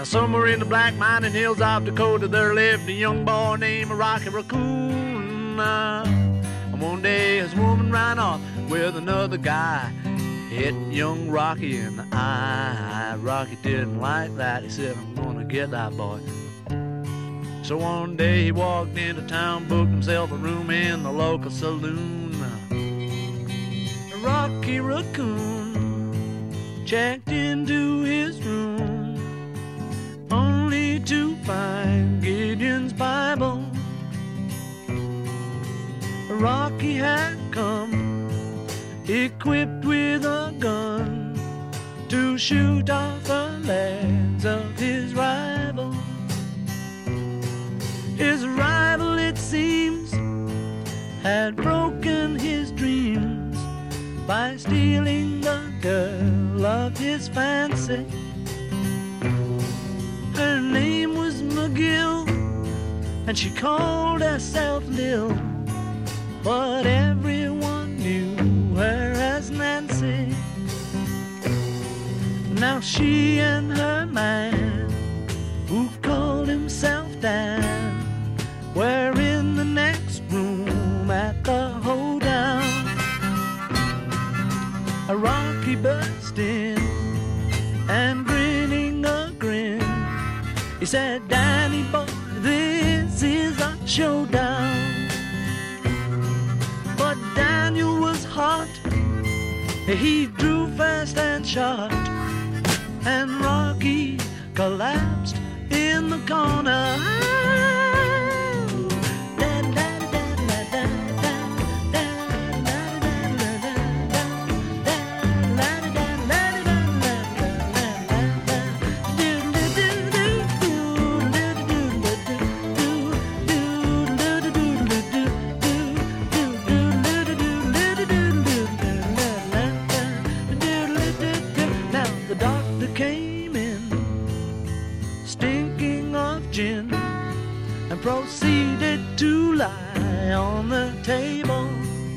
Now somewhere in the black mining hills of Dakota there lived a young boy named Rocky Raccoon. And one day his woman ran off with another guy, hit young Rocky in the eye. Rocky didn't like that. He said, I'm gonna get that boy. So one day he walked into town, booked himself a room in the local saloon. Rocky Raccoon checked into his room, only to find Gideon's Bible. Rocky had come equipped with a gun to shoot off the legs of his rival. His rival, it seems, had broken his dreams by stealing the girl of his fancy. Her name was McGill, and she called herself Lil, but everyone knew her as Nancy. Now she and her man, who called himself Dan, were in the next room at the hoedown. A Rocky burst in and grinning a grin, he said, Danny boy, this is a showdown. But Daniel was hot, he drew fast and shot, and Rocky collapsed in the corner. Proceeded to lie on the table.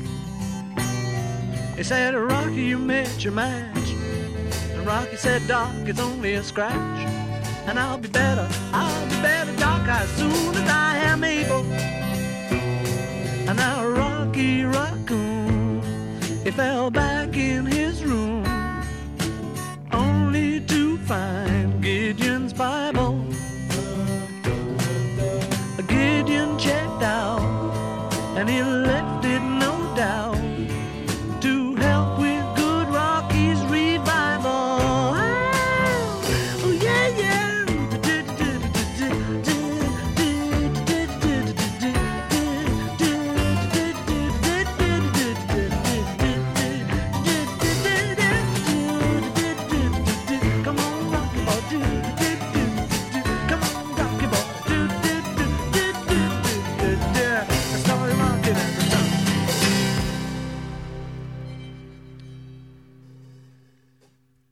He said, Rocky, you met your match. And Rocky said, Doc, it's only a scratch. And I'll be better, Doc, as soon as I am able. And now Rocky Raccoon, he fell back in his room, only to find Gideon's Bible. Gideon checked out, and he left